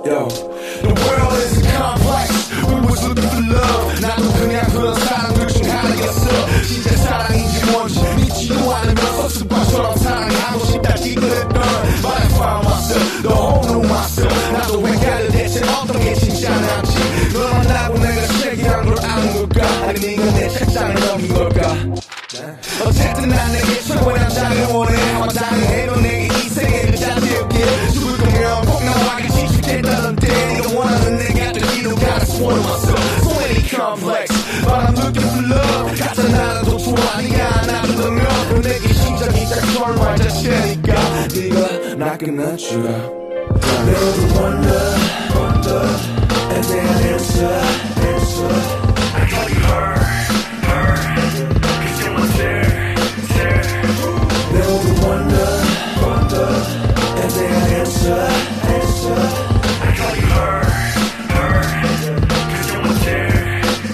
Yo, the world is complex. We was looking for love. 나도 그냥 그런 사람들 중 하나였어. 진짜 사랑인지 뭔지 믿지도 않으면서 습관처럼 사랑하고 싶다지 그랬던 But I found myself, the whole new myself. 나도 헷갈려 대체 어떤 게 진짜인지. 널 만나고 내가 책이란 걸 아는 걸까? 아니 네가 내 책상에 넘긴 걸까? 어쨌든 난 내게 최고의 남자를 원해. 화장해도 내게 이 세계를 잡힐게. 죽을 거면 꼭 나와 같이 죽겠다던 때 네가 원하는 내가 되기로 gotta sworn to myself. So many complex but I'm looking for love. 같은 나라도 좋아 네가 안아준다면 내게 심장이 짝절 말 자체니까 네가 나 끝내주라. Never wonder, wonder and then answer. I call you her. Never wonder, and then answer. I call you her, cause you're my dear.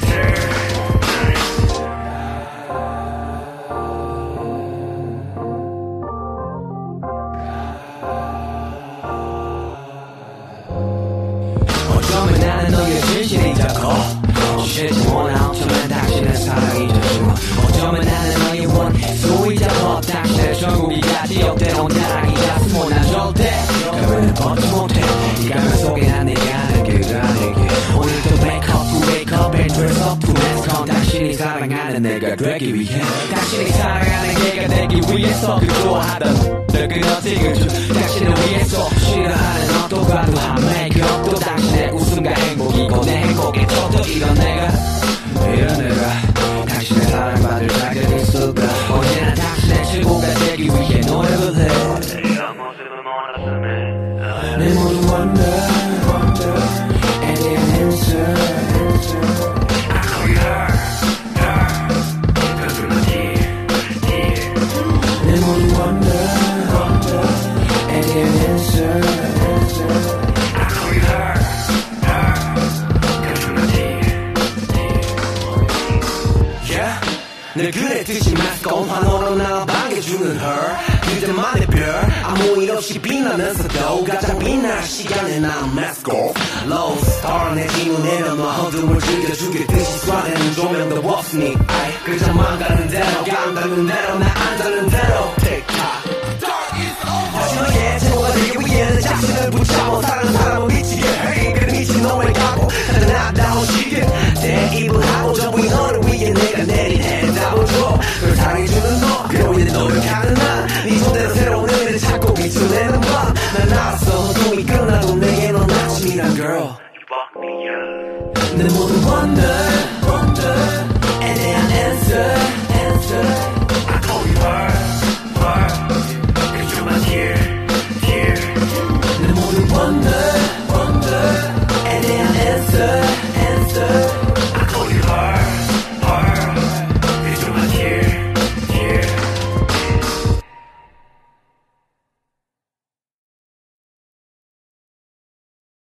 어쩌면 나는 너의 진실이 더 커. 주시지 못한 어쩌면 당신의 사랑이 더 쉬워. 어쩌면 나는 너의 원소이자 더 당신의 전국이 가지역대로 자랑이자 숨어 난 절대 가면을 벗지 못해. 이 가면 속에 난 내가 아는 그가 내게 오늘도 wake up to wake up and dress up to let's come. 당신이 사랑하는 내가 되기 위해 당신이 사랑하는 걔가 되기 위해서 그 좋아하던 늙은 어택을 주 당신을 위해서 싫어하는 어떠가도 한 make up. 또 당신의 웃음과 행복이고 내 행복에 젖어 이런 내가 당신의 사랑받을 자격이 있을까. 언제나 당신의 최고가 되기 위해 노력을 해. 내 모든 wonder and then answer. I call you her, cause you're my dear. 내 모든 wonder and then answer. I call you her, cause you're my dear. Yeah. 늘 그랬듯이 맑고 환호로 날 반겨주는 her. 그대만의 별 아무 일 없이 빛나면서도 가장 빛날 시간에 난 마스코 Low star 내 진우 내려놔 어둠을 즐겨주겠듯이 쏴대는 조명도 없으니 그저 맘 가는 대로 간다는 대로 나 안다는 대로 Take